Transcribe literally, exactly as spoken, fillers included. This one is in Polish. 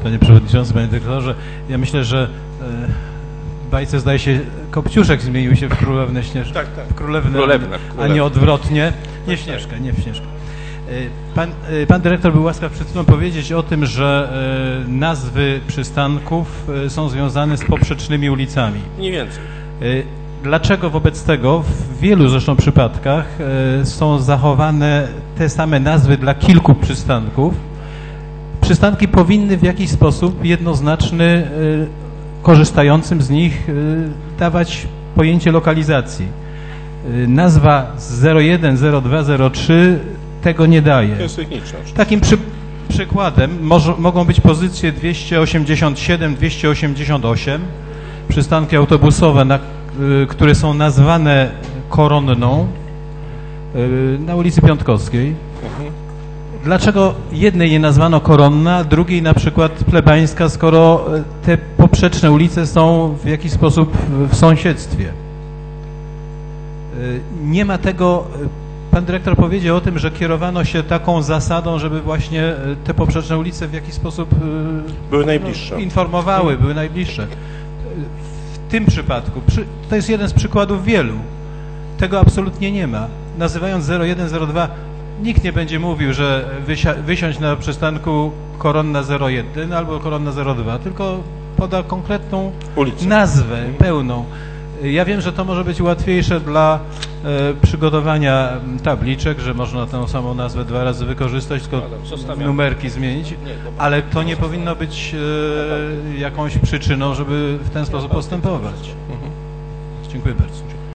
Panie Przewodniczący, Panie Dyrektorze. Ja myślę, że w bajce zdaje się Kopciuszek zmienił się w Królewnę Śnieżkę. Tak, tak. W Królewnę, Królewna, a nie odwrotnie. Nie w Śnieżkę, nie w Śnieżkę. Pan, pan dyrektor był łaskaw przed chwilą powiedzieć o tym, że nazwy przystanków są związane z poprzecznymi ulicami. Mniej więcej. Dlaczego wobec tego w wielu zresztą przypadkach są zachowane te same nazwy dla kilku przystanków? Przystanki powinny w jakiś sposób jednoznaczny korzystającym z nich dawać pojęcie lokalizacji. Nazwa zero jeden, zero dwa, zero trzy tego nie daje. To jest techniczne. Takim przy, przykładem może, mogą być pozycje dwieście osiemdziesiąt siedem, dwieście osiemdziesiąt osiem, przystanki autobusowe, na, y, które są nazwane Koronną y, na ulicy Piątkowskiej. Mhm. Dlaczego jednej nie nazwano Koronna, a drugiej na przykład Plebańska, skoro te poprzeczne ulice są w jakiś sposób w sąsiedztwie? Y, nie ma tego... Pan dyrektor powiedział o tym, że kierowano się taką zasadą, żeby właśnie te poprzeczne ulice w jakiś sposób były najbliższe. No, informowały, były najbliższe. W tym przypadku, przy, to jest jeden z przykładów wielu, tego absolutnie nie ma. Nazywając zero jeden, zero dwa, nikt nie będzie mówił, że wysia, wysiąść na przystanku Koronna zero jeden albo Koronna zero dwa, tylko poda konkretną ulicę, nazwę pełną. Ja wiem, że to może być łatwiejsze dla e, przygotowania tabliczek, że można tę samą nazwę dwa razy wykorzystać, tylko numerki zmienić, ale to nie powinno być e, jakąś przyczyną, żeby w ten sposób postępować. Dziękuję bardzo.